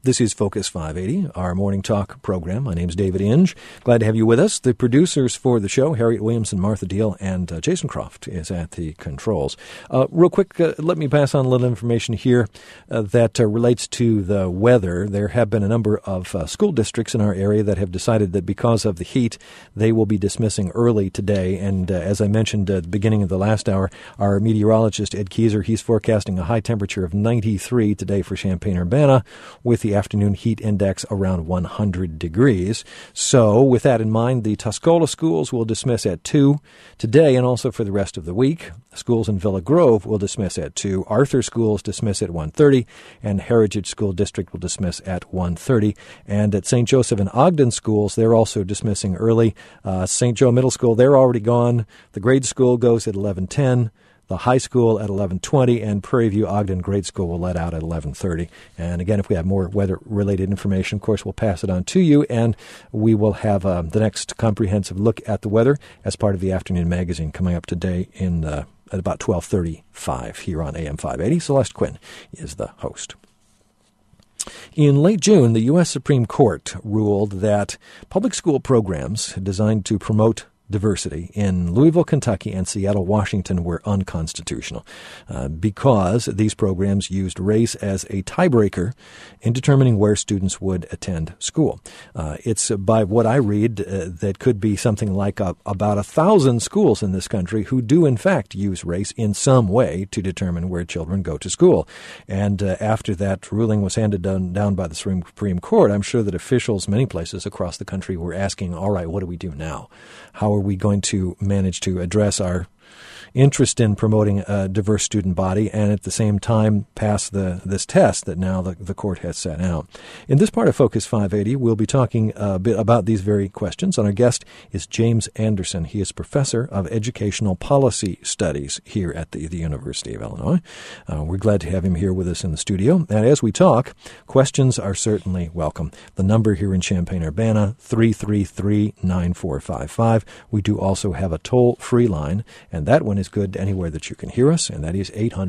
This is Focus 580, our morning talk program. My name is David Inge. Glad to have you with us. The producers for the show, Harriet Williamson, Martha Deal, and Jason Croft is at the controls. Real quick, let me pass on a little information here that relates to the weather. There have been a number of school districts in our area that have decided that because of the heat, they will be dismissing early today. And as I mentioned at the beginning of the last hour, our meteorologist, Ed Kieser, he's forecasting a high temperature of 93 today for Champaign-Urbana, with the afternoon heat index around 100 degrees. So with that in mind, the Tuscola schools will dismiss at 2 today and also for the rest of the week. Schools in Villa Grove will dismiss at 2. Arthur schools dismiss at 1:30, and Heritage School District will dismiss at 1:30. And at St. Joseph and Ogden schools, they're also dismissing early. St. Joe Middle School, they're already gone. The grade school goes at 11:10. The high school at 11:20, and Prairie View Ogden Grade School will let out at 11:30. And again, if we have more weather-related information, of course, we'll pass it on to you, and we will have the next comprehensive look at the weather as part of the afternoon magazine coming up today at about 12:35 here on AM 580. Celeste Quinn is the host. In late June, the U.S. Supreme Court ruled that public school programs designed to promote diversity in Louisville, Kentucky, and Seattle, Washington were unconstitutional because these programs used race as a tiebreaker in determining where students would attend school. It's by what I read that could be something like about 1,000 schools in this country who do in fact use race in some way to determine where children go to school. And after that ruling was handed down by the Supreme Court, I'm sure that officials many places across the country were asking, all right, what do we do now? How are we going to manage to address our interest in promoting a diverse student body and at the same time pass this test that now the court has set out? In this part of Focus 580, we'll be talking a bit about these very questions, and our guest is James Anderson. He is professor of educational policy studies here at the University of Illinois. We're glad to have him here with us in the studio. And as we talk, questions are certainly welcome. The number here in Champaign-Urbana, 333-9455. We do also have a toll-free line, and that one is good anywhere that you can hear us, and that is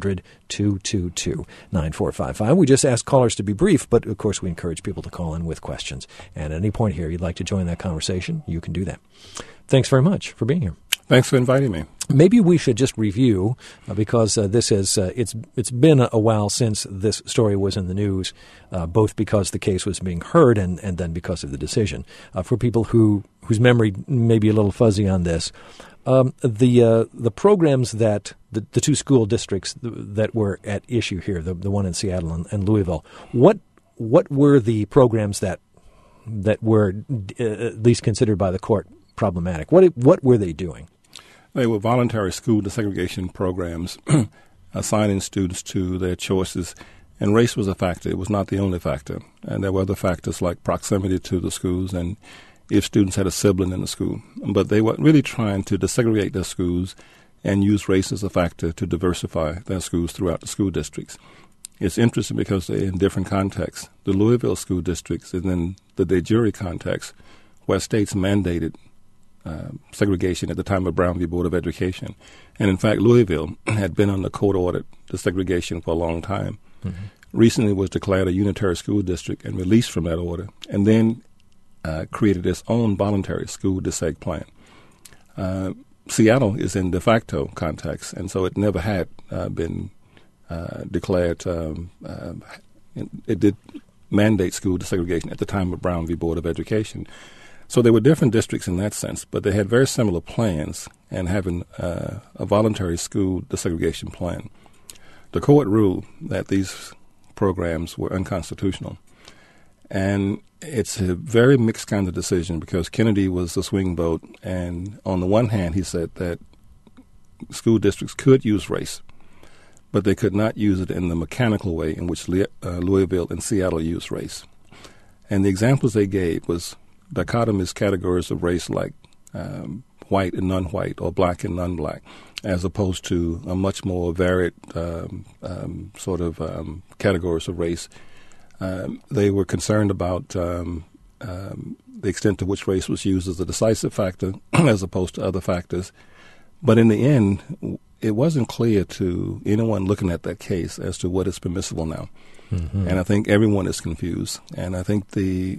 800-222-9455. We just ask callers to be brief, but of course we encourage people to call in with questions. And at any point here you'd like to join that conversation, you can do that. Thanks very much for being here. Thanks for inviting me. Maybe we should just review, because this is it's been a while since this story was in the news, both because the case was being heard and then because of the decision. For people whose memory may be a little fuzzy on this, the programs that the two school districts that were at issue here, the one in Seattle and Louisville, what were the programs that were at least considered by the court problematic? What were they doing? They were voluntary school desegregation programs, assigning students to their choices, and race was a factor. It was not the only factor, and there were other factors like proximity to the schools and if students had a sibling in the school. But they were really trying to desegregate their schools and use race as a factor to diversify their schools throughout the school districts. It's interesting because they're in different contexts. The Louisville school districts is in the de jure context, where states mandated segregation at the time of Brown v. Board of Education. And in fact, Louisville had been under court-ordered desegregation for a long time. Mm-hmm. Recently was declared a unitary school district and released from that order, and then created its own voluntary school deseg plan. Seattle is in de facto context, and so it never had been declared. It did mandate school desegregation at the time of Brown v. Board of Education. So they were different districts in that sense, but they had very similar plans and having a voluntary school desegregation plan. The court ruled that these programs were unconstitutional. And it's a very mixed kind of decision because Kennedy was the swing vote, and on the one hand he said that school districts could use race, but they could not use it in the mechanical way in which Louisville and Seattle use race. And the examples they gave was dichotomous categories of race like white and non-white or black and non-black, as opposed to a much more varied categories of race. They were concerned about the extent to which race was used as a decisive factor as opposed to other factors. But in the end, it wasn't clear to anyone looking at that case as to what is permissible now. And I think everyone is confused. And I think the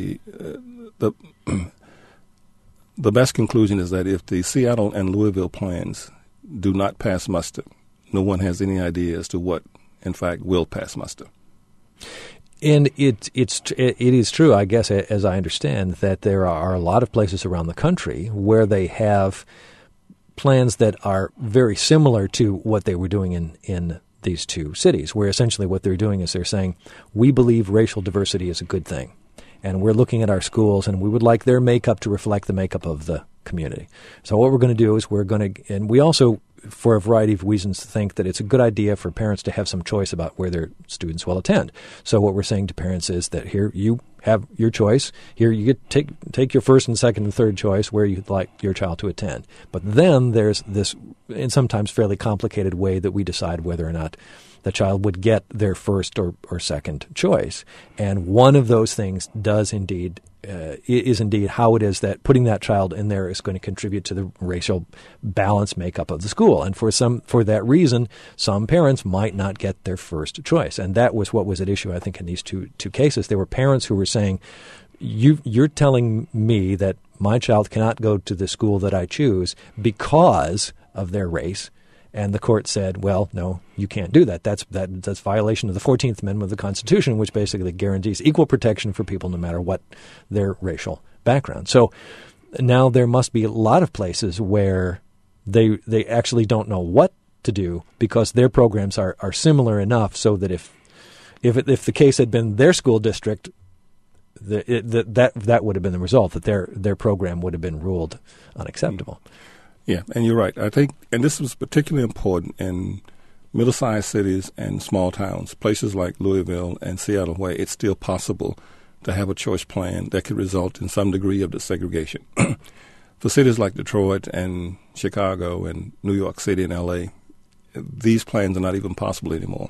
best conclusion is that if the Seattle and Louisville plans do not pass muster, no one has any idea as to what, in fact, will pass muster. And it is true, I guess, as I understand, that there are a lot of places around the country where they have plans that are very similar to what they were doing in these two cities, where essentially what they're doing is they're saying, we believe racial diversity is a good thing, and we're looking at our schools, and we would like their makeup to reflect the makeup of the community. So what we're going to do is and we also, for a variety of reasons, think that it's a good idea for parents to have some choice about where their students will attend. So what we're saying to parents is that here you have your choice. Here you get take your first and second and third choice where you'd like your child to attend. But then there's this, and sometimes fairly complicated way that we decide whether or not the child would get their first or second choice. And one of those things is indeed how it is that putting that child in there is going to contribute to the racial balance makeup of the school. And for that reason, some parents might not get their first choice. And that was what was at issue, I think, in these two cases. There were parents who were saying, you're telling me that my child cannot go to the school that I choose because of their race. And the court said, well, no, you can't do that. That's violation of the 14th Amendment of the Constitution, which basically guarantees equal protection for people no matter what their racial background. So now there must be a lot of places where they actually don't know what to do because their programs are similar enough so that if the case had been their school district, that would have been the result, that their program would have been ruled unacceptable. Yeah, and you're right. I think, and this was particularly important in middle-sized cities and small towns, places like Louisville and Seattle, where it's still possible to have a choice plan that could result in some degree of desegregation. For cities like Detroit and Chicago and New York City and L.A., these plans are not even possible anymore.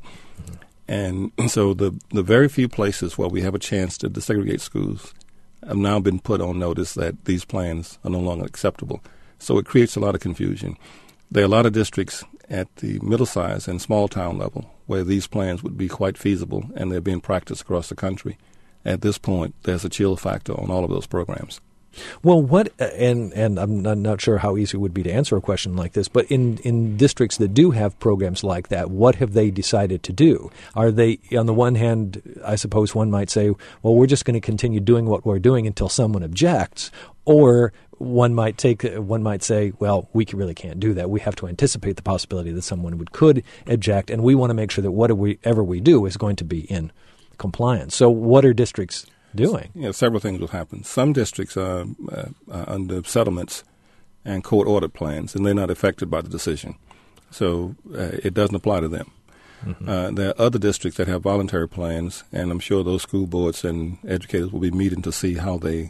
And so the very few places where we have a chance to desegregate schools have now been put on notice that these plans are no longer acceptable. So it creates a lot of confusion. There are a lot of districts at the middle-sized and small-town level where these plans would be quite feasible, and they're being practiced across the country. At this point, there's a chill factor on all of those programs. Well, what and I'm not sure how easy it would be to answer a question like this, but in districts that do have programs like that, what have they decided to do? Are they, on the one hand, I suppose one might say, well, we're just going to continue doing what we're doing until someone objects, or one might say, well, we really can't do that. We have to anticipate the possibility that someone could object, and we want to make sure that whatever we do is going to be in compliance. So what are districts doing? Several things will happen. Some districts are under settlements and court-ordered plans, and they're not affected by the decision. So it doesn't apply to them. Mm-hmm. There are other districts that have voluntary plans, and I'm sure those school boards and educators will be meeting to see how they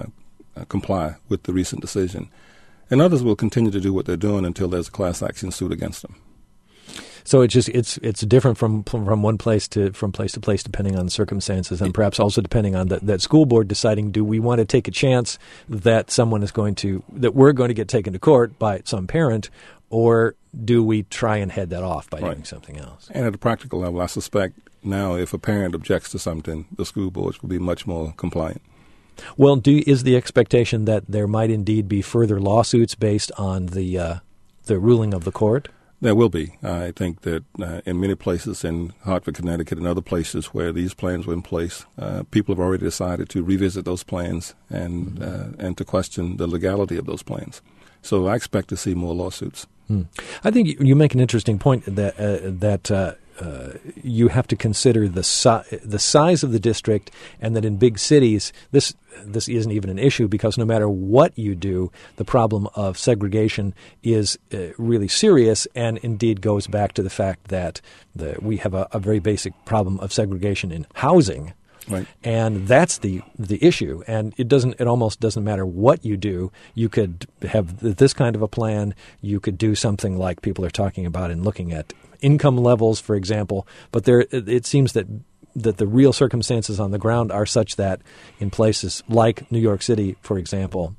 comply with the recent decision. And others will continue to do what they're doing until there's a class action suit against them. So it's different from place to place depending on the circumstances, and perhaps also depending on that school board deciding, do we want to take a chance that we're going to get taken to court by some parent, or do we try and head that off by doing something else? And at a practical level, I suspect now if a parent objects to something, the school boards will be much more compliant. Well, is the expectation that there might indeed be further lawsuits based on the ruling of the court? There will be. I think that in many places in Hartford, Connecticut, and other places where these plans were in place, people have already decided to revisit those plans and to question the legality of those plans. So I expect to see more lawsuits. I think you make an interesting point that you have to consider the size of the district, and that in big cities this isn't even an issue, because no matter what you do, the problem of segregation is really serious, and indeed goes back to the fact that we have a very basic problem of segregation in housing. Right. And that's the issue. And it almost doesn't matter what you do. You could have this kind of a plan. You could do something like people are talking about in looking at income levels, for example. But it seems that the real circumstances on the ground are such that in places like New York City, for example,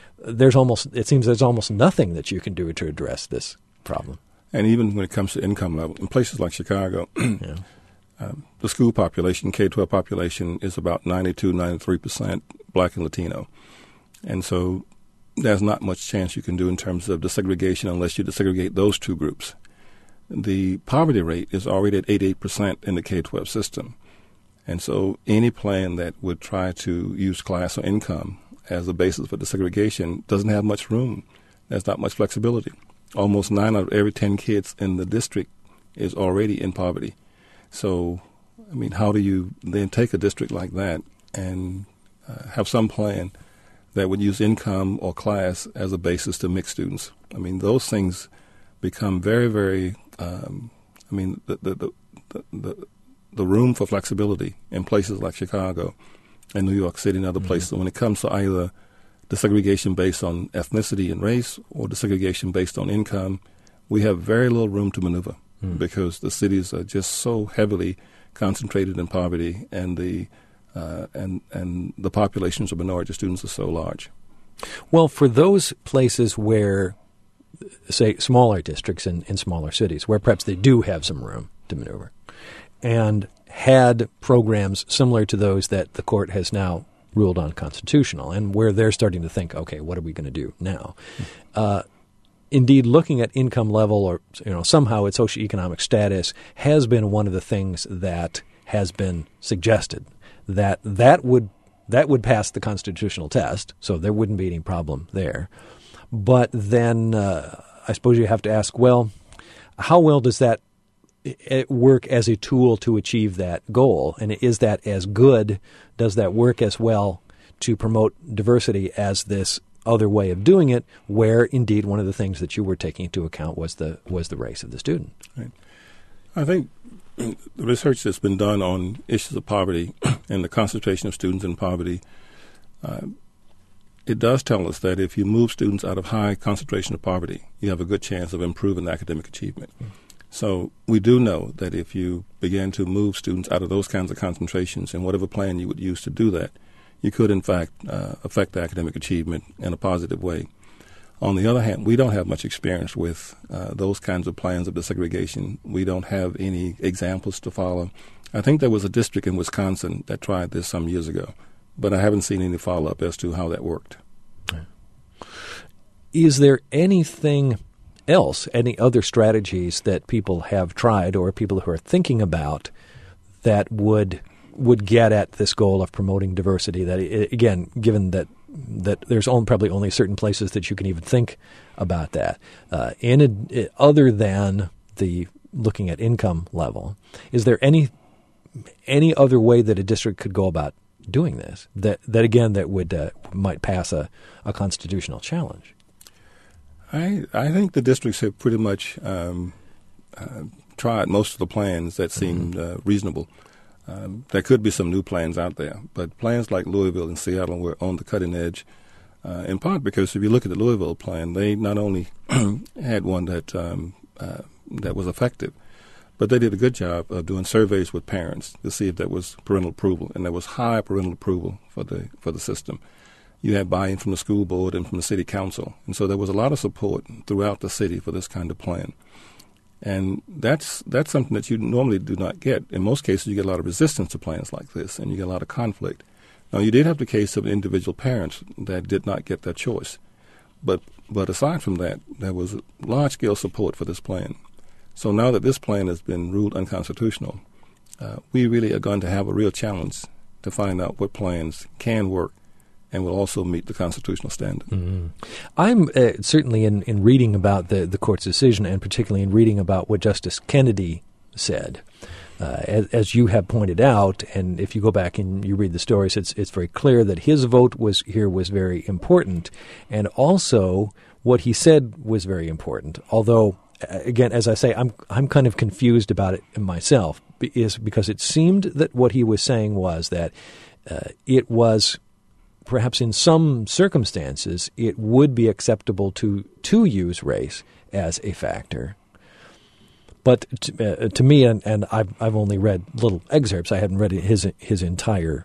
it seems there's almost nothing that you can do to address this problem. And even when it comes to income level, in places like Chicago, The school population, K-12 population, is about 92-93% Black and Latino. And so there's not much chance you can do in terms of desegregation unless you desegregate those two groups. The poverty rate is already at 88% in the K-12 system. And so any plan that would try to use class or income as a basis for desegregation doesn't have much room. There's not much flexibility. Almost 9 out of every 10 kids in the district is already in poverty. So, I mean, how do you then take a district like that and have some plan that would use income or class as a basis to mix students? I mean, those things become very, very. The room for flexibility in places like Chicago and New York City and other places, when it comes to either desegregation based on ethnicity and race or desegregation based on income, we have very little room to maneuver. Because the cities are just so heavily concentrated in poverty, and the populations of minority students are so large. Well, for those places where, say, smaller districts in smaller cities, where perhaps they do have some room to maneuver, and had programs similar to those that the court has now ruled unconstitutional, and where they're starting to think, okay, what are we going to do now? Indeed, looking at income level or somehow its socioeconomic status has been one of the things that has been suggested, that would pass the constitutional test, so there wouldn't be any problem there. But then I suppose you have to ask, well, how well does that work as a tool to achieve that goal? And is that as good? Does that work as well to promote diversity as this other way of doing it, where indeed one of the things that you were taking into account was the race of the student? Right. I think the research that's been done on issues of poverty and the concentration of students in poverty, it does tell us that if you move students out of high concentration of poverty, you have a good chance of improving academic achievement. So we do know that if you begin to move students out of those kinds of concentrations, and whatever plan you would use to do that, you could, in fact, affect academic achievement in a positive way. On the other hand, we don't have much experience with those kinds of plans of desegregation. We don't have any examples to follow. I think there was a district in Wisconsin that tried this some years ago, but I haven't seen any follow-up as to how that worked. Is there anything else, any other strategies that people have tried or people who are thinking about that would get at this goal of promoting diversity? That, again, given that there's probably only certain places that you can even think about that. Other than the looking at income level, is there any other way that a district could go about doing this that would might pass a constitutional challenge? I think the districts have pretty much tried most of the plans that seemed reasonable. There could be some new plans out there, but plans like Louisville and Seattle were on the cutting edge, in part because if you look at the Louisville plan, they not only had one that was effective, but they did a good job of doing surveys with parents to see if there was parental approval, and there was high parental approval for the system. You had buy-in from the school board and from the city council, and so there was a lot of support throughout the city for this kind of plan. And that's something that you normally do not get. In most cases, you get a lot of resistance to plans like this, and you get a lot of conflict. Now, you did have the case of individual parents that did not get their choice. But aside from that, there was large-scale support for this plan. So now that this plan has been ruled unconstitutional, we really are going to have a real challenge to find out what plans can work and will also meet the constitutional standard. Mm-hmm. I'm certainly in reading about the court's decision, and particularly in reading about what Justice Kennedy said, as you have pointed out, and if you go back and you read the stories, it's very clear that his vote was very important, and also what he said was very important. Although, again, as I say, I'm kind of confused about it myself, is because it seemed that what he was saying was that it was, perhaps in some circumstances, it would be acceptable to use race as a factor. But to me, and I've only read little excerpts. I hadn't read his entire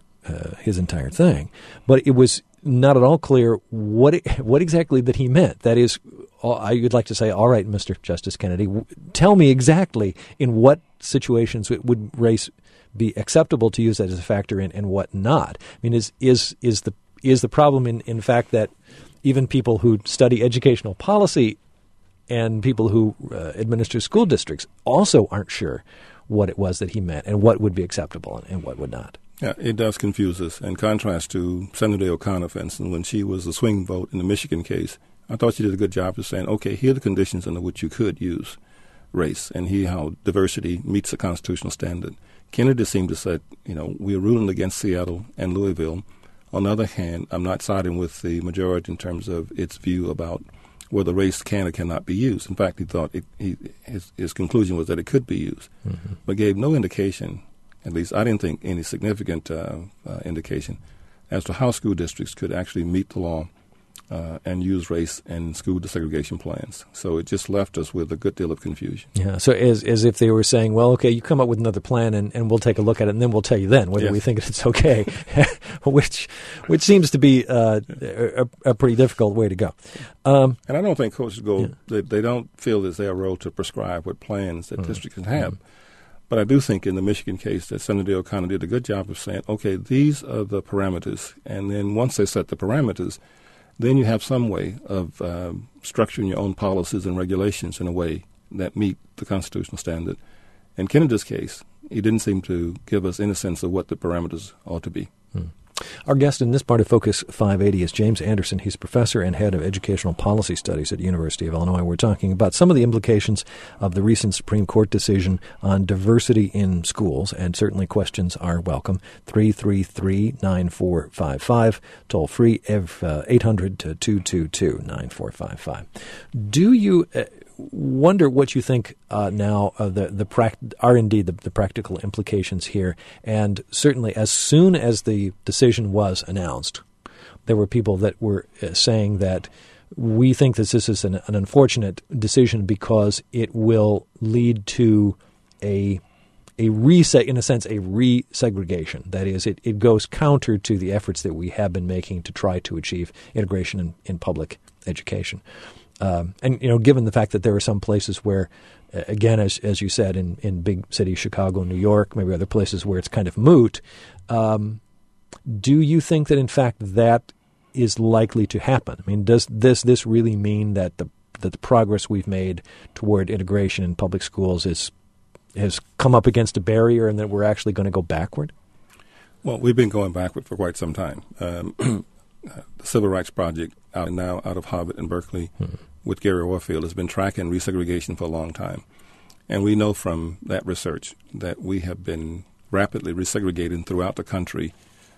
thing. But it was not at all clear what exactly that he meant. That is, you'd like to say, all right, Mr. Justice Kennedy, tell me exactly in what situations would race be acceptable to use that as a factor and what not. I mean, is the problem in fact that even people who study educational policy and people who administer school districts also aren't sure what it was that he meant and what would be acceptable and what would not? Yeah, it does confuse us. In contrast to Senator O'Connor, for instance, when she was the swing vote in the Michigan case, I thought she did a good job of saying, okay, here are the conditions under which you could use race, and here how diversity meets the constitutional standard. Kennedy seemed to say, we're ruling against Seattle and Louisville. On the other hand, I'm not siding with the majority in terms of its view about whether race can or cannot be used. In fact, he thought his conclusion was that it could be used, but gave no indication, at least I didn't think any significant indication, as to how school districts could actually meet the law and use race in school desegregation plans. So it just left us with a good deal of confusion. Yeah, so as if they were saying, well, okay, you come up with another plan and we'll take a look at it and then we'll tell you then whether we think it's okay, which seems to be a pretty difficult way to go. And I don't think coaches they don't feel it's their role to prescribe what plans that districts can have. But I do think in the Michigan case that Senator O'Connor did a good job of saying, okay, these are the parameters. And then once they set the parameters, then you have some way of structuring your own policies and regulations in a way that meet the constitutional standard. In Kennedy's case, he didn't seem to give us any sense of what the parameters ought to be. Our guest in this part of Focus 580 is James Anderson. He's professor and head of educational policy studies at the University of Illinois. We're talking about some of the implications of the recent Supreme Court decision on diversity in schools, and certainly questions are welcome. 333-9455, toll free, 800-222-9455. Do you wonder what you think now of the practical implications here? And certainly as soon as the decision was announced, there were people that were saying that we think that this is an unfortunate decision because it will lead to a resegregation. That is, it goes counter to the efforts that we have been making to try to achieve integration in public education. And given the fact that there are some places where, again, as you said, in big cities, Chicago, New York, maybe other places where it's kind of moot, do you think that in fact that is likely to happen? I mean, does this really mean that the progress we've made toward integration in public schools has come up against a barrier, and that we're actually going to go backward? Well, we've been going backward for quite some time. The Civil Rights Project out of Harvard and Berkeley with Gary Orfield has been tracking resegregation for a long time. And we know from that research that we have been rapidly resegregating throughout the country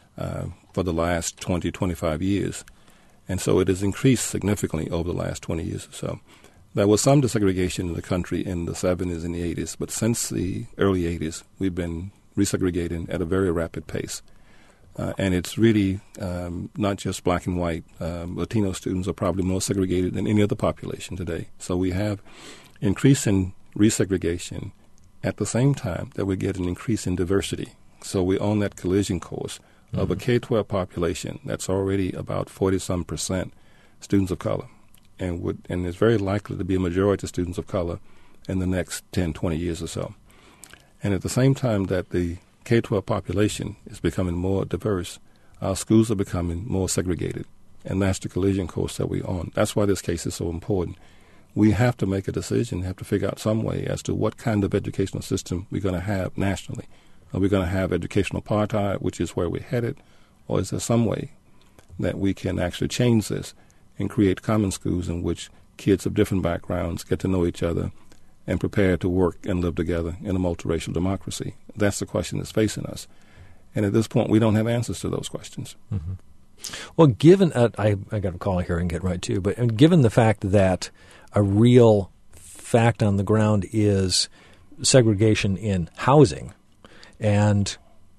for the last 20, 25 years. And so it has increased significantly over the last 20 years or so. There was some desegregation in the country in the 70s and the 80s, but since the early 80s, we've been resegregating at a very rapid pace. And it's really not just black and white. Latino students are probably more segregated than any other population today. So we have increase in resegregation at the same time that we get an increase in diversity. So we're on that collision course of a K-12 population that's already about 40-some% students of color. And it's very likely to be a majority of students of color in the next 10, 20 years or so. And at the same time that the K-12 population is becoming more diverse, our schools are becoming more segregated. And that's the collision course that we're on. That's why this case is so important. We have to make a decision, have to figure out some way as to what kind of educational system we're going to have nationally. Are we going to have educational apartheid, which is where we're headed, or is there some way that we can actually change this and create common schools in which kids of different backgrounds get to know each other and prepare to work and live together in a multiracial democracy? That's the question that's facing us. And at this point, we don't have answers to those questions. Mm-hmm. Well, given I got a call here and get right to, but given the fact that a real fact on the ground is segregation in housing, and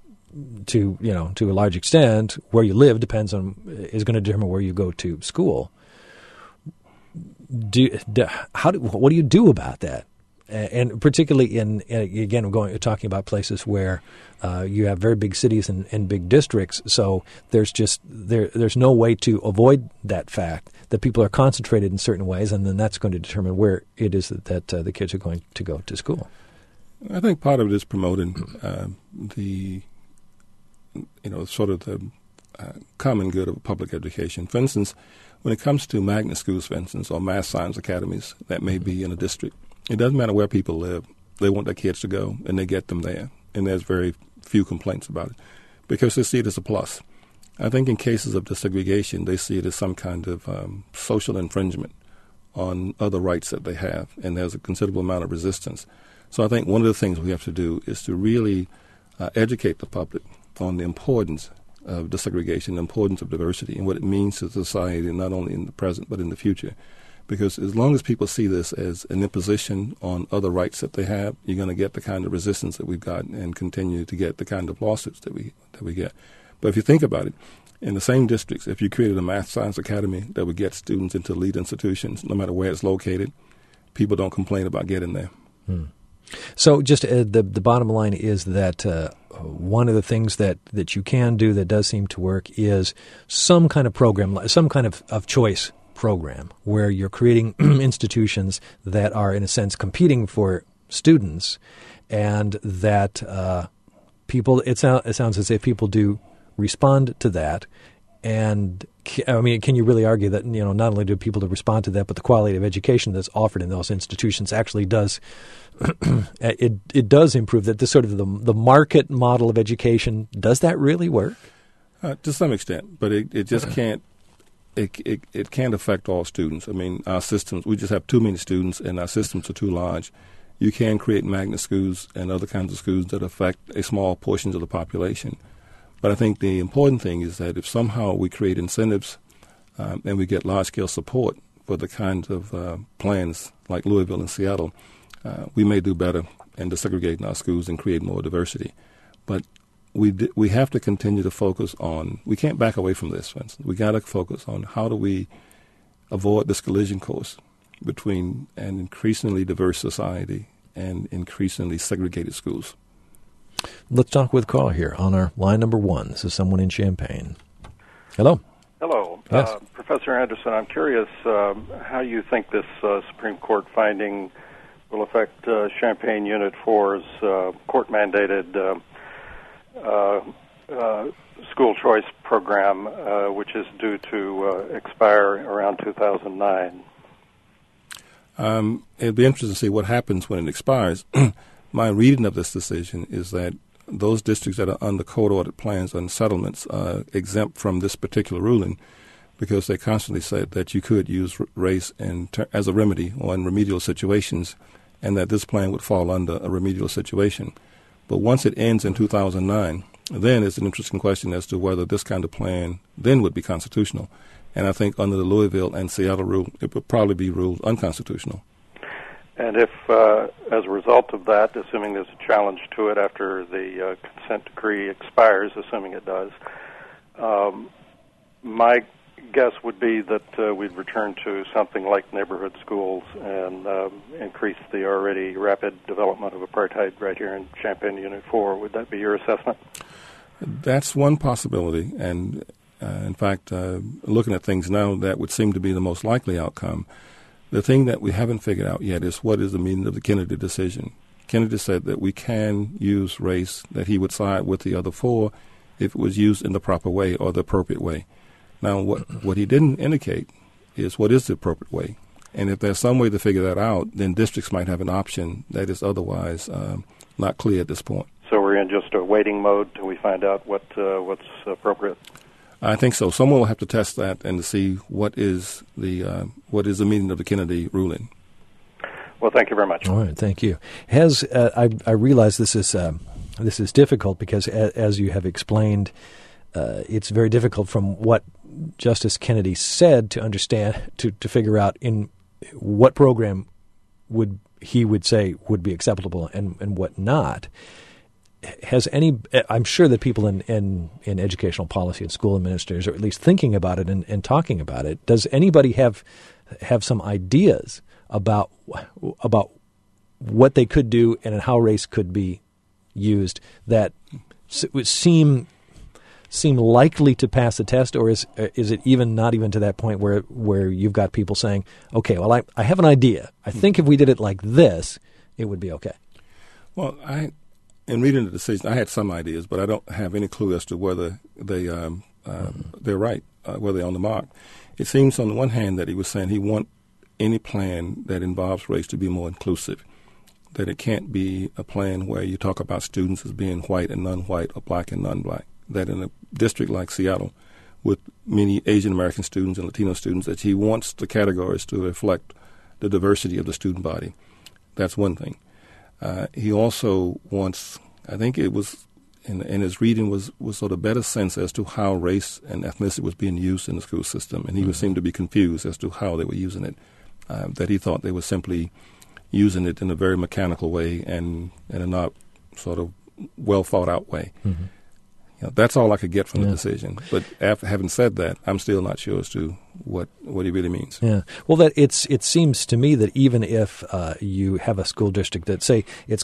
to a large extent, where you live is going to determine where you go to school. What do you do about that? And particularly again, talking about places where you have very big cities and big districts, so there's no way to avoid that fact that people are concentrated in certain ways, and then that's going to determine where it is that the kids are going to go to school. I think part of it is promoting the common good of public education. For instance, when it comes to magnet schools, for instance, or math science academies that may be in a district, it doesn't matter where people live. They want their kids to go, and they get them there. And there's very few complaints about it because they see it as a plus. I think in cases of desegregation, they see it as some kind of social infringement on other rights that they have, and there's a considerable amount of resistance. So I think one of the things we have to do is to really educate the public on the importance of desegregation, the importance of diversity, and what it means to society, not only in the present but in the future. Because as long as people see this as an imposition on other rights that they have, you're going to get the kind of resistance that we've got and continue to get the kind of lawsuits that we get. But if you think about it, in the same districts, if you created a math science academy that would get students into elite institutions, no matter where it's located, people don't complain about getting there. So just the bottom line is that one of the things that you can do that does seem to work is some kind of program, some kind of choice program where you're creating institutions that are, in a sense, competing for students, and that people. It sounds as if people do respond to that. And I mean, can you really argue that not only do people respond to that, but the quality of education that's offered in those institutions actually does it does improve? That this sort of the market model of education, does that really work? To some extent, but it just can't. It can't affect all students. I mean, our systems, we just have too many students, and our systems are too large. You can create magnet schools and other kinds of schools that affect a small portion of the population. But I think the important thing is that if somehow we create incentives and we get large-scale support for the kinds of plans like Louisville and Seattle, we may do better in desegregating our schools and create more diversity. But we have to continue to focus on, we can't back away from this, for instance. We got to focus on how do we avoid this collision course between an increasingly diverse society and increasingly segregated schools. Let's talk with Carl here on our line number 1. This is someone in Champaign. Hello. Hello. Yes. Professor Anderson, I'm curious how you think this Supreme Court finding will affect Champaign Unit 4's court-mandated school choice program, which is due to expire around 2009. It'd be interesting to see what happens when it expires. My reading of this decision is that those districts that are under court-ordered plans and settlements are exempt from this particular ruling because they constantly said that you could use race as a remedy or in remedial situations, and that this plan would fall under a remedial situation. But once it ends in 2009, then it's an interesting question as to whether this kind of plan then would be constitutional. And I think under the Louisville and Seattle rule, it would probably be ruled unconstitutional. And if, as a result of that, assuming there's a challenge to it after the consent decree expires, assuming it does, my guess would be that we'd return to something like neighborhood schools and increase the already rapid development of apartheid right here in Champaign Unit 4. Would that be your assessment? That's one possibility. And, in fact, looking at things now, that would seem to be the most likely outcome. The thing that we haven't figured out yet is what is the meaning of the Kennedy decision. Kennedy said that we can use race, that he would side with the other four if it was used in the proper way or the appropriate way. Now, what he didn't indicate is what is the appropriate way. And if there's some way to figure that out, then districts might have an option that is otherwise not clear at this point. So we're in just a waiting mode till we find out what's appropriate? I think so. Someone will have to test that and to see what is the meaning of the Kennedy ruling. Well, thank you very much. All right, thank you. I realize this is difficult because, as you have explained, it's very difficult from what Justice Kennedy said to understand to figure out in what program he would say would be acceptable and what not. I'm sure that people in educational policy and school administrators are at least thinking about it and talking about it. Does anybody have some ideas about what they could do and how race could be used that would seem likely to pass the test, or is it even not even to that point where you've got people saying, okay, well, I have an idea. I think if we did it like this, it would be okay. Well, in reading the decision, I had some ideas, but I don't have any clue as to whether they're right, whether they're on the mark. It seems on the one hand that he was saying he wants any plan that involves race to be more inclusive, that it can't be a plan where you talk about students as being white and non-white or black and non-black, that in a district like Seattle with many Asian American students and Latino students, that he wants the categories to reflect the diversity of the student body. That's one thing. He also wants, I think it was in his reading was sort of better sense as to how race and ethnicity was being used in the school system, and he seemed to be confused as to how they were using it, that he thought they were simply using it in a very mechanical way and in a not sort of well thought out way. Mm-hmm. That's all I could get from the decision. But after having said that, I'm still not sure as to what he really means. Yeah. Well, it seems to me that even if you have a school district that, say,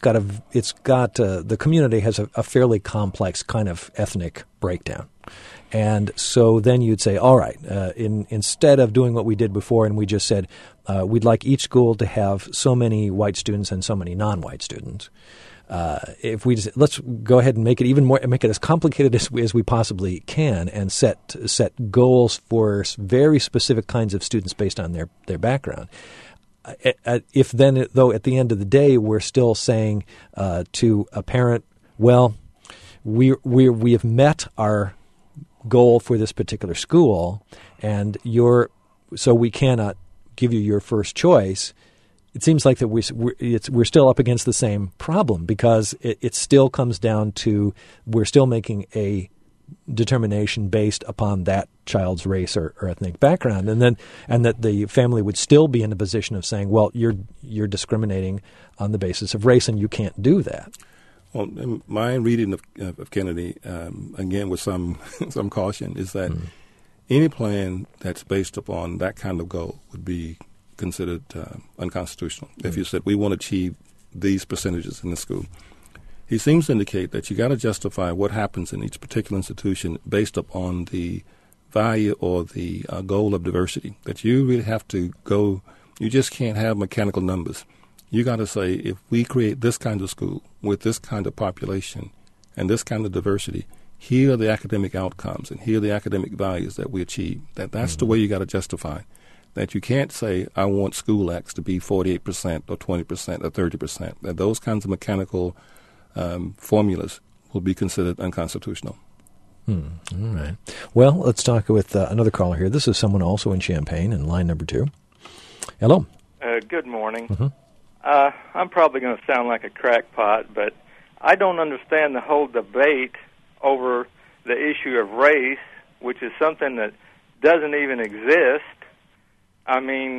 the community has a fairly complex kind of ethnic breakdown. And so then you'd say, all right, instead of doing what we did before, and we just said we'd like each school to have so many white students and so many non-white students. If we just, let's go ahead and make it even more, make it as complicated as we possibly can, and set goals for very specific kinds of students based on their background. If then, though, at the end of the day, we're still saying to a parent, well, we have met our goal for this particular school, and so we cannot give you your first choice. It seems like that we're still up against the same problem, because it still comes down to we're still making a determination based upon that child's race or ethnic background, and that the family would still be in a position of saying, well, you're discriminating on the basis of race, and you can't do that. Well, in my reading of Kennedy, again with some caution, is that any plan that's based upon that kind of goal would be considered unconstitutional. If you said we want to achieve these percentages in the school, he seems to indicate that you got to justify what happens in each particular institution based upon the value or the goal of diversity. That you really have to go. You just can't have mechanical numbers. You got to say, if we create this kind of school with this kind of population and this kind of diversity, here are the academic outcomes and here are the academic values that we achieve. That's the way you got to justify. That you can't say, I want school X to be 48% or 20% or 30%. That those kinds of mechanical formulas will be considered unconstitutional. All right. Well, let's talk with another caller here. This is someone also in Champaign in line number 2. Hello. Good morning. Mm-hmm. I'm probably going to sound like a crackpot, but I don't understand the whole debate over the issue of race, which is something that doesn't even exist. I mean,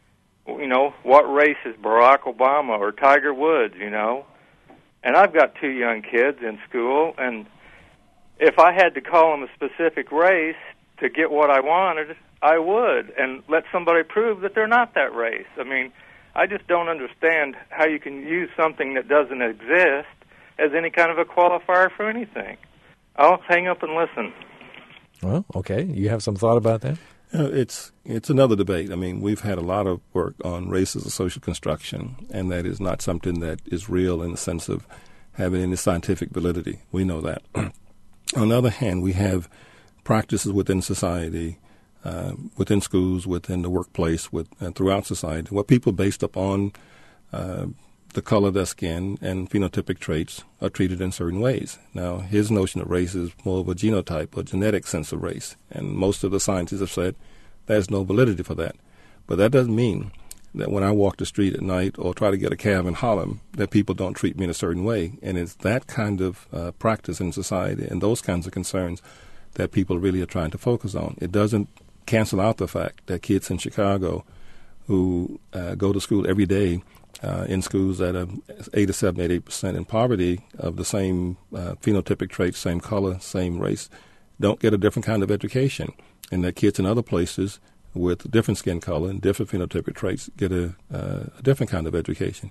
what race is Barack Obama or Tiger Woods, And I've got 2 young kids in school, and if I had to call them a specific race to get what I wanted, I would, and let somebody prove that they're not that race. I mean, I just don't understand how you can use something that doesn't exist as any kind of a qualifier for anything. I'll hang up and listen. Well, okay. You have some thought about that? It's another debate. I mean, we've had a lot of work on race as a social construction, and that is not something that is real in the sense of having any scientific validity. We know that. On the other hand, we have practices within society, within schools, within the workplace, and throughout society, where people based upon the color of their skin and phenotypic traits are treated in certain ways. Now, his notion of race is more of a genotype or genetic sense of race, and most of the scientists have said there's no validity for that. But that doesn't mean that when I walk the street at night or try to get a cab in Harlem, that people don't treat me in a certain way. And it's that kind of practice in society and those kinds of concerns that people really are trying to focus on. It doesn't cancel out the fact that kids in Chicago who go to school every day in schools that are 87-88% in poverty of the same phenotypic traits, same color, same race, don't get a different kind of education. And that kids in other places with different skin color and different phenotypic traits get a different kind of education.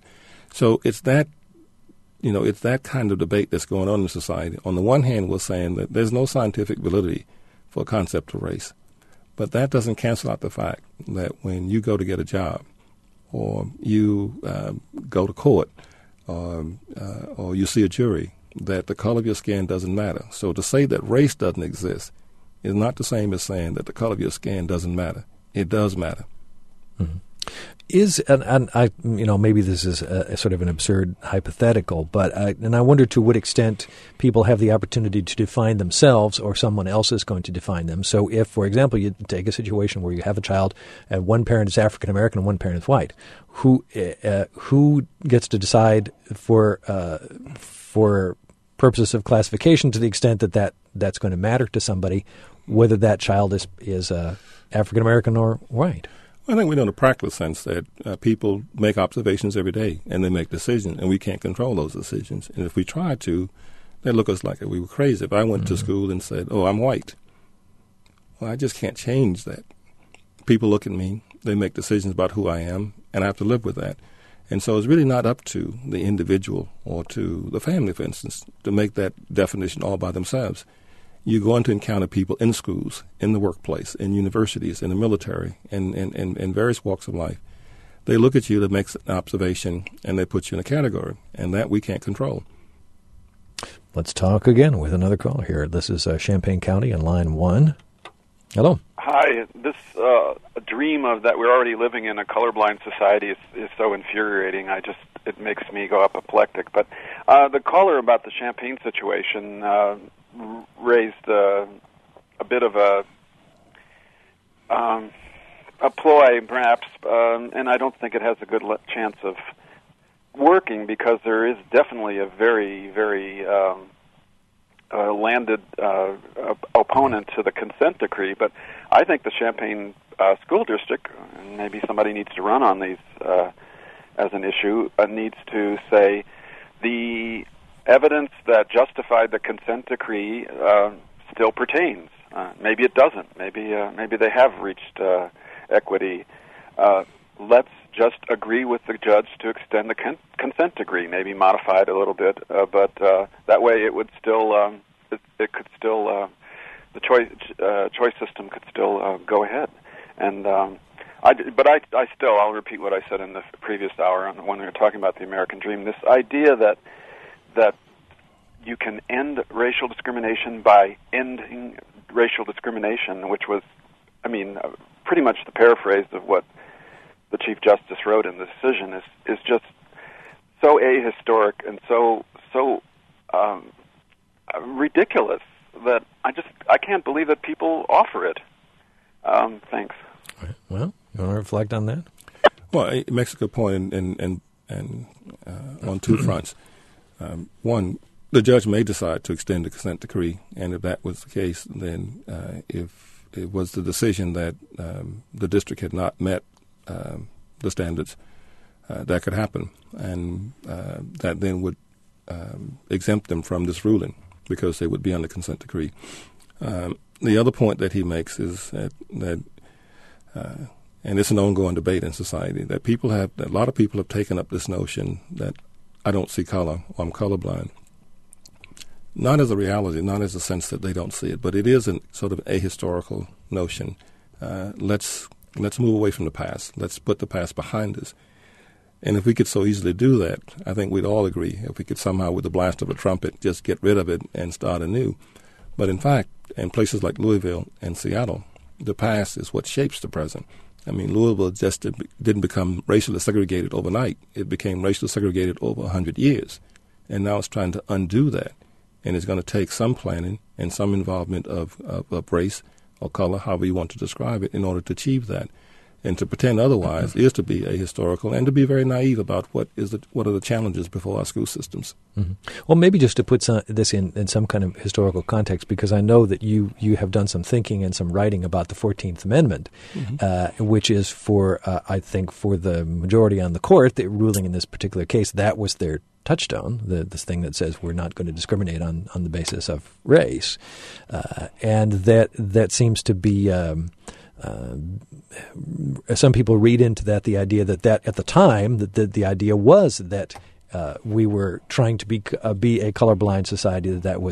So it's that, it's that kind of debate that's going on in society. On the one hand, we're saying that there's no scientific validity for a concept of race. But that doesn't cancel out the fact that when you go to get a job, or you go to court, or you see a jury, that the color of your skin doesn't matter. So to say that race doesn't exist is not the same as saying that the color of your skin doesn't matter. It does matter. Mm-hmm. And I, maybe this is a sort of an absurd hypothetical, but I wonder to what extent people have the opportunity to define themselves, or someone else is going to define them. So if, for example, you take a situation where you have a child and one parent is African American and one parent is white, who gets to decide for purposes of classification, to the extent that's going to matter to somebody, whether that child is African American or white? I think we know in a practical sense that people make observations every day and they make decisions, and we can't control those decisions. And if we try to, they look at us like we were crazy. If I went to school and said, "Oh, I'm white," well, I just can't change that. People look at me, they make decisions about who I am, and I have to live with that. And so it's really not up to the individual or to the family, for instance, to make that definition all by themselves. You're going to encounter people in schools, in the workplace, in universities, in the military, in various walks of life. They look at you to make an observation, and they put you in a category, and that we can't control. Let's talk again with another caller here. This is Champaign County on line 1. Hello. Hi. This dream of that we're already living in a colorblind society is so infuriating. It makes me go apoplectic. But the caller about the Champaign situation raised a bit of a ploy, perhaps, and I don't think it has a good chance of working, because there is definitely a very, very landed opponent to the consent decree. But I think the Champaign School District, and maybe somebody needs to run on these as an issue, needs to say the evidence that justified the consent decree still pertains. Maybe it doesn't. Maybe they have reached equity. Let's just agree with the judge to extend the consent decree. Maybe modify it a little bit, but that way it would still it could still the choice system could still go ahead. And I'll repeat what I said in the previous hour when we were talking about the American dream. This idea that you can end racial discrimination by ending racial discrimination, which was, pretty much the paraphrase of what the Chief Justice wrote in the decision, is just so ahistoric and so ridiculous that I can't believe that people offer it. Thanks. All right. Well, you want to reflect on that? Well, it makes a good point, and on two fronts. One, the judge may decide to extend the consent decree, and if that was the case, then if it was the decision that the district had not met the standards, that could happen, and that then would exempt them from this ruling because they would be under consent decree. The other point that he makes is that and it's an ongoing debate in society, that a lot of people have taken up this notion that I don't see color, or I'm colorblind. Not as a reality, not as a sense that they don't see it, but it is a sort of ahistorical notion. Let's move away from the past. Let's put the past behind us. And if we could so easily do that, I think we'd all agree, if we could somehow, with the blast of a trumpet, just get rid of it and start anew. But in fact, in places like Louisville and Seattle, the past is what shapes the present. Louisville just didn't become racially segregated overnight. It became racially segregated over 100 years. And now it's trying to undo that. And it's going to take some planning and some involvement of race or color, however you want to describe it, in order to achieve that. And to pretend otherwise is to be ahistorical and to be very naive about what are the challenges before our school systems. Mm-hmm. Well, maybe just to put this in some kind of historical context, because I know that you have done some thinking and some writing about the 14th Amendment, which is I think for the majority on the court, the ruling in this particular case, that was their touchstone, this thing that says we're not going to discriminate on the basis of race. And that seems to be some people read into that the idea that at the time that the idea was that we were trying to be a colorblind society,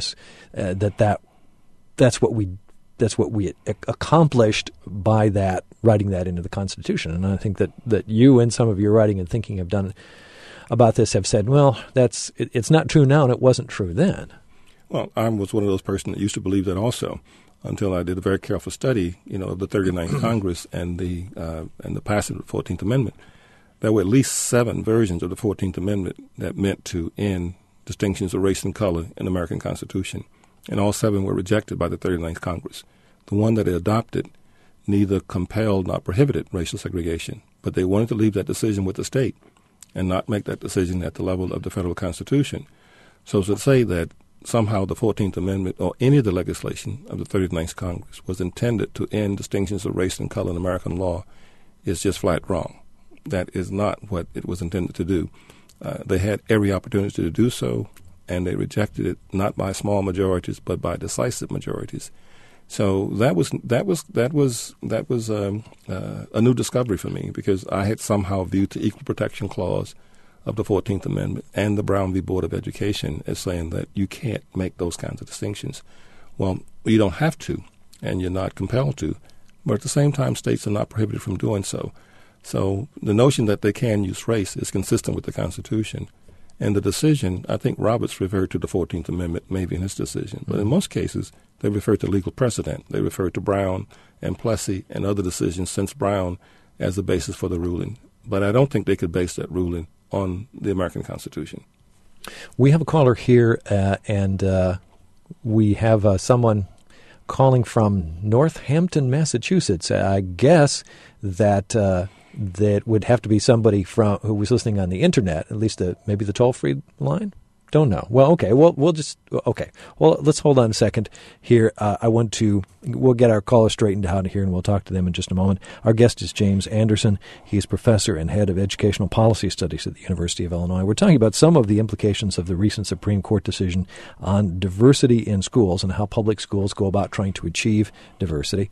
that's what we accomplished by that, writing that into the Constitution. And I think that you and some of your writing and thinking have done about this have said, well, it's not true now, and it wasn't true then. Well, I was one of those persons that used to believe that also, until I did a very careful study, of the 39th Congress and the passage of the 14th Amendment. There were at least 7 versions of the 14th Amendment that meant to end distinctions of race and color in the American Constitution, and all 7 were rejected by the 39th Congress. The one that it adopted neither compelled nor prohibited racial segregation, but they wanted to leave that decision with the state and not make that decision at the level of the federal Constitution. So to say that somehow the 14th Amendment or any of the legislation of the 39th Congress was intended to end distinctions of race and color in American law is just flat wrong. That is not what it was intended to do. They had every opportunity to do so, and they rejected it not by small majorities but by decisive majorities. So that was a new discovery for me, because I had somehow viewed the Equal Protection Clause of the 14th Amendment and the Brown v. Board of Education as saying that you can't make those kinds of distinctions. Well, you don't have to, and you're not compelled to, but at the same time, states are not prohibited from doing so. So the notion that they can use race is consistent with the Constitution. And the decision, I think Roberts referred to the 14th Amendment maybe in his decision, but in most cases, they refer to legal precedent. They refer to Brown and Plessy and other decisions since Brown as the basis for the ruling. But I don't think they could base that ruling on the American Constitution. We have a caller here, and we have someone calling from Northampton, Massachusetts. I guess that would have to be somebody who was listening on the internet, at least maybe the toll-free line? Don't know. Well, okay. Well, let's hold on a second here. We'll get our caller straightened out here, and we'll talk to them in just a moment. Our guest is James Anderson. He's professor and head of educational policy studies at the University of Illinois. We're talking about some of the implications of the recent Supreme Court decision on diversity in schools and how public schools go about trying to achieve diversity.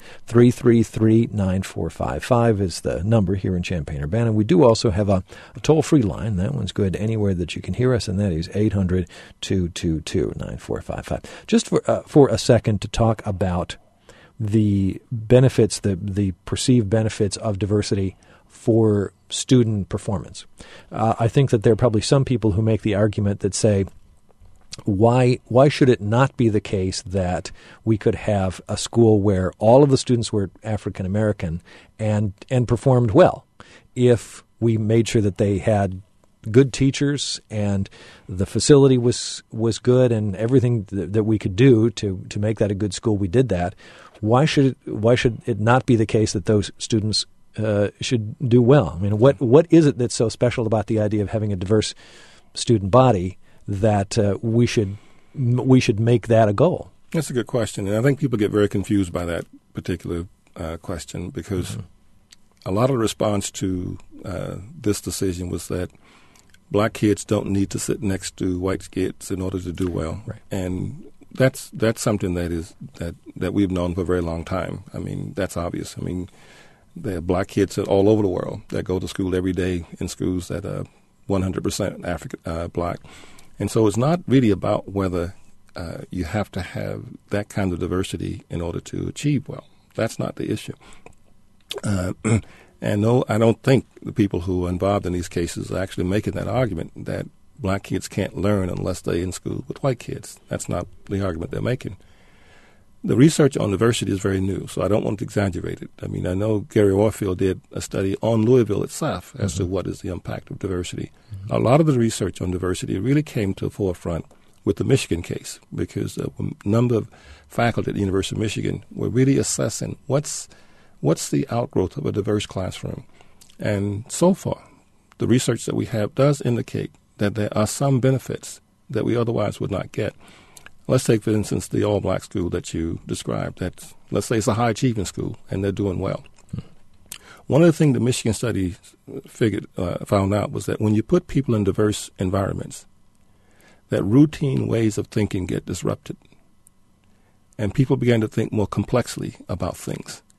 333-9455 is the number here in Champaign-Urbana. We do also have a toll-free line. That one's good anywhere that you can hear us, and that is 800-222-9455. Just for a second to talk about the benefits, the perceived benefits of diversity for student performance. I think that there are probably some people who make the argument that say, why should it not be the case that we could have a school where all of the students were African American and performed well if we made sure that they had good teachers and the facility was good and everything that we could do to make that a good school, we did that. Why should it not be the case that those students should do well? I mean, what is it that's so special about the idea of having a diverse student body that we should make that a goal? That's a good question, and I think people get very confused by that particular question because a lot of the response to this decision was that black kids don't need to sit next to white kids in order to do well, right. And that's something that we've known for a very long time. I mean, that's obvious. I mean, there are black kids all over the world that go to school every day in schools that are 100% African black, and so it's not really about whether you have to have that kind of diversity in order to achieve well. That's not the issue. And no, I don't think the people who are involved in these cases are actually making that argument that black kids can't learn unless they're in school with white kids. That's not the argument they're making. The research on diversity is very new, so I don't want to exaggerate it. I mean, I know Gary Orfield did a study on Louisville itself as to what is the impact of diversity. A lot of the research on diversity really came to the forefront with the Michigan case because a number of faculty at the University of Michigan were really assessing what's the outgrowth of a diverse classroom. And so far, the research that we have does indicate that there are some benefits that we otherwise would not get. Let's take, for instance, the all-black school that you described. Let's say it's a high-achieving school, and they're doing well. One of the things the Michigan study found out was that when you put people in diverse environments, that routine ways of thinking get disrupted, and people began to think more complexly about things.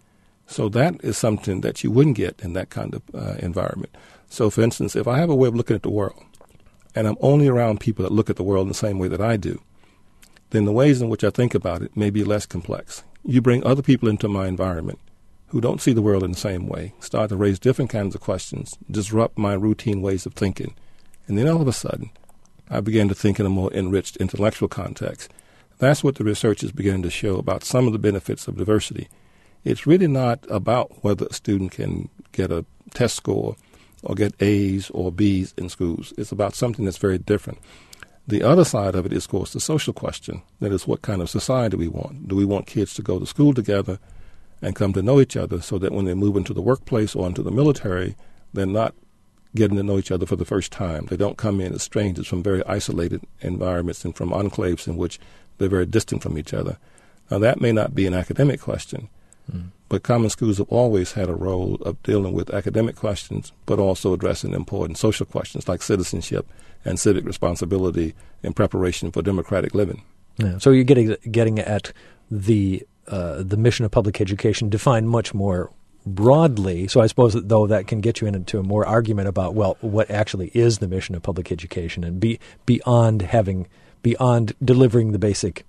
So that is something that you wouldn't get in that kind of environment. So, for instance, if I have a way of looking at the world, and I'm only around people that look at the world in the same way that I do, then the ways in which I think about it may be less complex. You bring other people into my environment who don't see the world in the same way, start to raise different kinds of questions, disrupt my routine ways of thinking, and then all of a sudden, I began to think in a more enriched intellectual context. That's what the research is beginning to show about some of the benefits of diversity. It's really not about whether a student can get a test score or get A's or B's in schools. It's about something that's very different. The other side of it is, of course, the social question. That is, what kind of society we want. Do we want kids to go to school together and come to know each other so that when they move into the workplace or into the military, they're not getting to know each other for the first time. They don't come in as strangers from very isolated environments and from enclaves in which they're very distant from each other. Now, that may not be an academic question, but common schools have always had a role of dealing with academic questions, but also addressing important social questions like citizenship and civic responsibility in preparation for democratic living. Yeah. So you're getting at the mission of public education defined much more broadly. So I suppose that, though, that can get you into a more argument about, well, what actually is the mission of public education, and beyond delivering the basic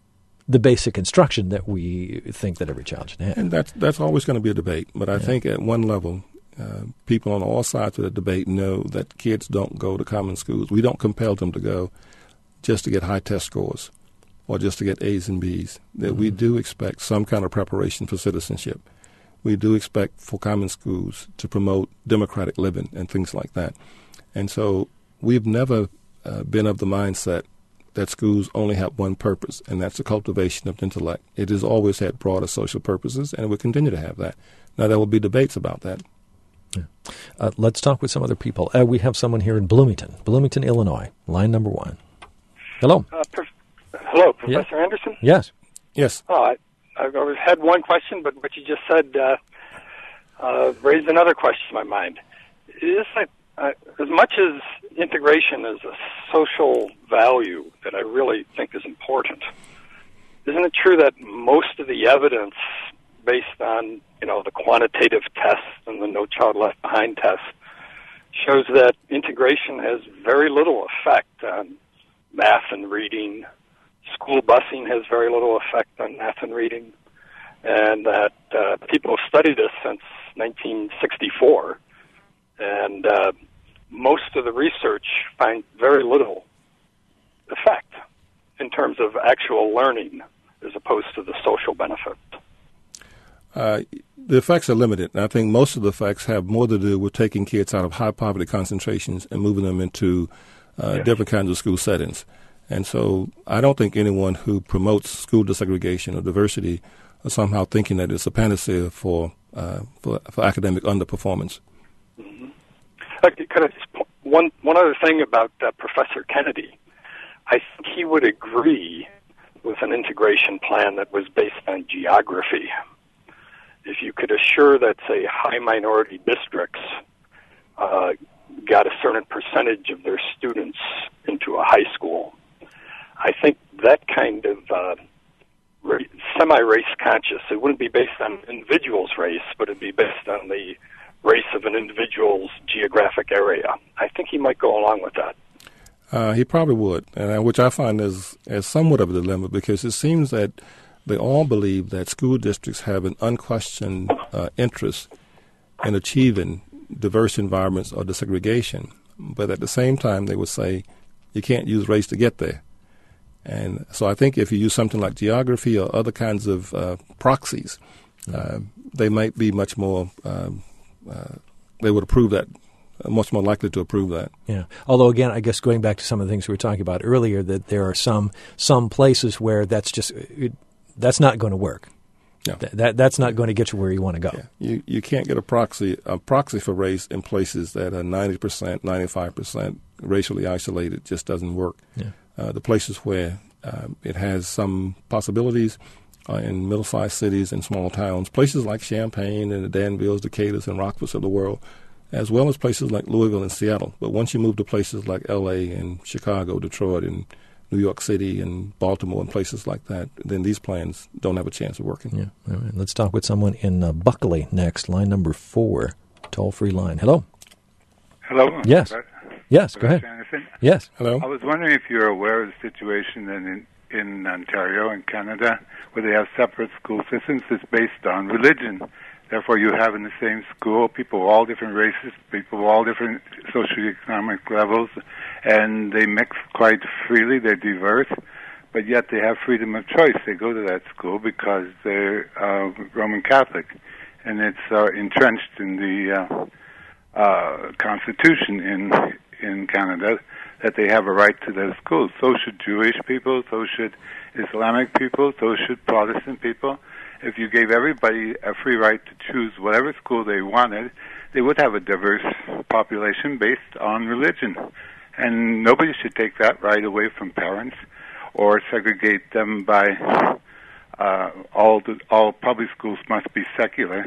instruction that we think that every child should have. And that's always going to be a debate. But I think at one level, people on all sides of the debate know that kids don't go to common schools. We don't compel them to go just to get high test scores or just to get A's and B's. That we do expect some kind of preparation for citizenship. We do expect for common schools to promote democratic living and things like that. And so we've never been of the mindset that schools only have one purpose, and that's the cultivation of intellect. It has always had broader social purposes, and it will continue to have that. Now, there will be debates about that. Yeah. Let's talk with some other people. We have someone here in Bloomington, Illinois, line number 1. Hello. Hello, Professor Anderson? Yes. Yes. Oh, I've always had one question, but what you just said raised another question in my mind. Is as much as integration is a social value that I really think is important, isn't it true that most of the evidence based on, the quantitative tests and the No Child Left Behind test shows that integration has very little effect on math and reading? School busing has very little effect on math and reading, and that people have studied this since 1964, and most of the research finds very little effect in terms of actual learning as opposed to the social benefit. The effects are limited, and I think most of the effects have more to do with taking kids out of high poverty concentrations and moving them into different kinds of school settings. And so I don't think anyone who promotes school desegregation or diversity are somehow thinking that it's a panacea for academic underperformance. Mm-hmm. Could I just one other thing about Professor Kennedy? I think he would agree with an integration plan that was based on geography. If you could assure that, say, high minority districts got a certain percentage of their students into a high school, I think that kind of semi-race conscious, it wouldn't be based on an individual's race, but it'd be based on the race of an individual's geographic area. I think he might go along with that. He probably would, and which I find as somewhat of a dilemma, because it seems that they all believe that school districts have an unquestioned interest in achieving diverse environments or desegregation, but at the same time they would say you can't use race to get there. And so I think if you use something like geography or other kinds of proxies, they might be much more, they would approve that, much more likely to approve that. Yeah. Although, again, I guess going back to some of the things we were talking about earlier, that there are some places where that's not going to work. No. That's not going to get you where you want to go. Yeah. You can't get a proxy for race in places that are 90%, 95% racially isolated. Just doesn't work. Yeah. The places where it has some possibilities in middle-sized cities and small towns, places like Champaign and the Danvilles, Decatur, and Rockfords of the world, as well as places like Louisville and Seattle. But once you move to places like L.A. and Chicago, Detroit, and New York City and Baltimore and places like that, then these plans don't have a chance of working. Yeah. All right. Let's talk with someone in Buckley next, line number 4, toll-free line. Hello. Hello. Yes. Yes, go ahead. Anderson. Yes. Hello. I was wondering if you're aware of the situation in Ontario, in Canada, where they have separate school systems that's based on religion. Therefore, you have in the same school people of all different races, people of all different socioeconomic levels, and they mix quite freely. They're diverse, but yet they have freedom of choice. They go to that school because they're Roman Catholic, and it's entrenched in the Constitution in Canada that they have a right to those schools. So should Jewish people, so should Islamic people, so should Protestant people. If you gave everybody a free right to choose whatever school they wanted, they would have a diverse population based on religion. And nobody should take that right away from parents or segregate them by all public schools must be secular.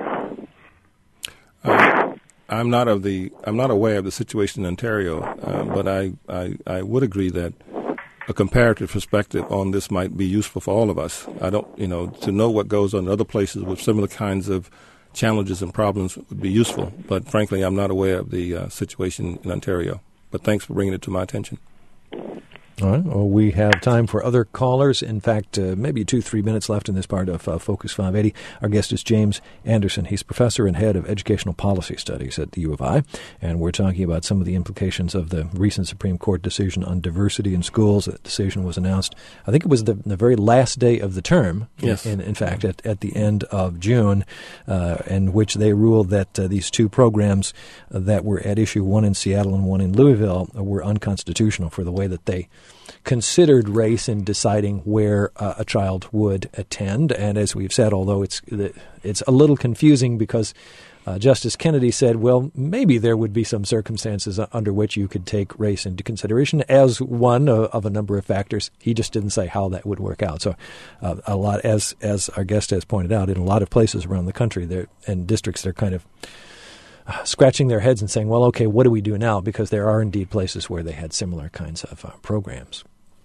I'm not aware of the situation in Ontario, but I would agree that a comparative perspective on this might be useful for all of us. I don't, to know what goes on in other places with similar kinds of challenges and problems would be useful. But frankly, I'm not aware of the situation in Ontario. But thanks for bringing it to my attention. All right. Well, we have time for other callers. In fact, maybe 2-3 minutes left in this part of Focus 580. Our guest is James Anderson. He's professor and head of educational policy studies at the U of I, and we're talking about some of the implications of the recent Supreme Court decision on diversity in schools. That decision was announced, I think it was the very last day of the term, yes. in fact, at the end of June, in which they ruled that these two programs that were at issue, one in Seattle and one in Louisville, were unconstitutional for the way that they considered race in deciding where a child would attend. And as we've said, although it's a little confusing because Justice Kennedy said, well, maybe there would be some circumstances under which you could take race into consideration as one of a number of factors. He just didn't say how that would work out. So a lot, as our guest has pointed out, in a lot of places around the country and districts, they're kind of scratching their heads and saying, well, okay, what do we do now? Because there are indeed places where they had similar kinds of programs.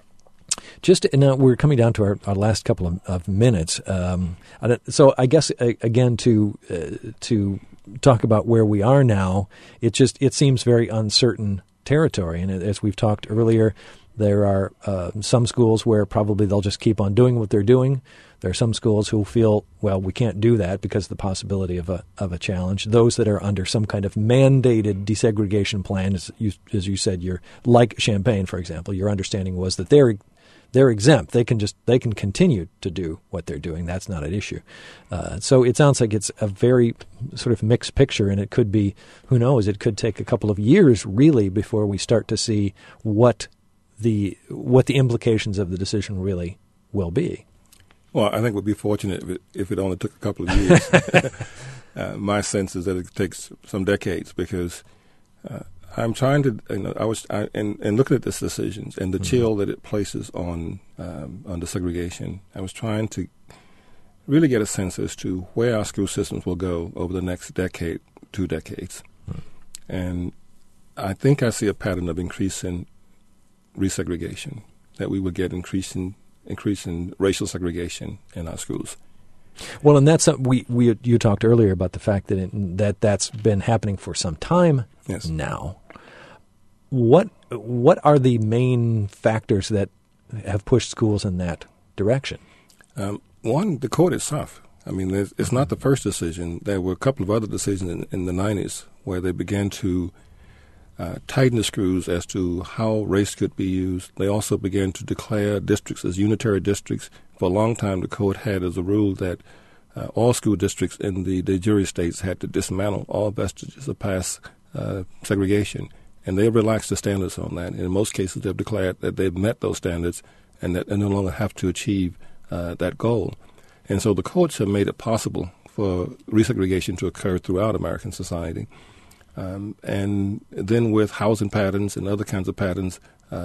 Now we're coming down to our last couple of minutes. So I guess, again, to talk about where we are now, it seems very uncertain territory. And as we've talked earlier, there are some schools where probably they'll just keep on doing what they're doing. There are some schools who feel, well, we can't do that because of the possibility of a challenge. Those that are under some kind of mandated desegregation plan, as you said, you're like Champaign, for example. Your understanding was that they're exempt. They can continue to do what they're doing. That's not an issue. So it sounds like it's a very sort of mixed picture, and it could be, who knows, it could take a couple of years really before we start to see what the implications of the decision really will be. Well, I think we'd be fortunate if it only took a couple of years. My sense is that it takes some decades because I'm trying to, and looking at these decisions and the chill that it places on desegregation, I was trying to really get a sense as to where our school systems will go over the next decade, 2 decades. And I think I see a pattern of increasing resegregation, that we would get increasing racial segregation in our schools. Well, and that's you talked earlier about the fact that that's been happening for some time now. What are the main factors that have pushed schools in that direction? One, the court itself. I mean, it's not the first decision. There were a couple of other decisions in the 90s where they began to tighten the screws as to how race could be used. They also began to declare districts as unitary districts. For a long time, the code had as a rule that all school districts in the de jure states had to dismantle all vestiges of past segregation. And they relaxed the standards on that. And in most cases, they've declared that they've met those standards and that they no longer have to achieve that goal. And so the courts have made it possible for resegregation to occur throughout American society. And then with housing patterns and other kinds of patterns,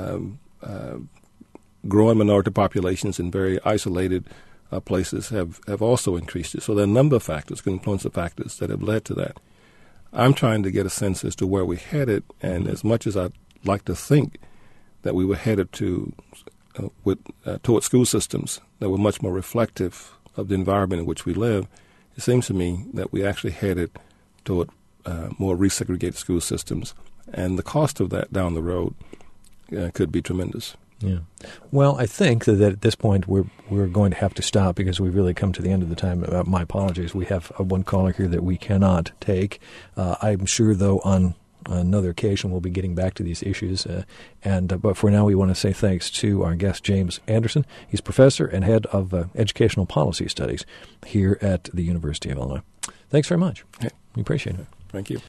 growing minority populations in very isolated places have also increased it. So there are a number of factors, confluence factors that have led to that. I'm trying to get a sense as to where we're headed, and as much as I'd like to think that we were headed to toward school systems that were much more reflective of the environment in which we live, it seems to me that we actually headed toward more resegregated school systems, and the cost of that down the road could be tremendous. Yeah. Well, I think that at this point we're going to have to stop because we've really come to the end of the time. My apologies. We have one caller here that we cannot take. I'm sure, though, on another occasion we'll be getting back to these issues. But for now, we want to say thanks to our guest, James Anderson. He's professor and head of educational policy studies here at the University of Illinois. Thanks very much. Okay. We appreciate it. Thank you.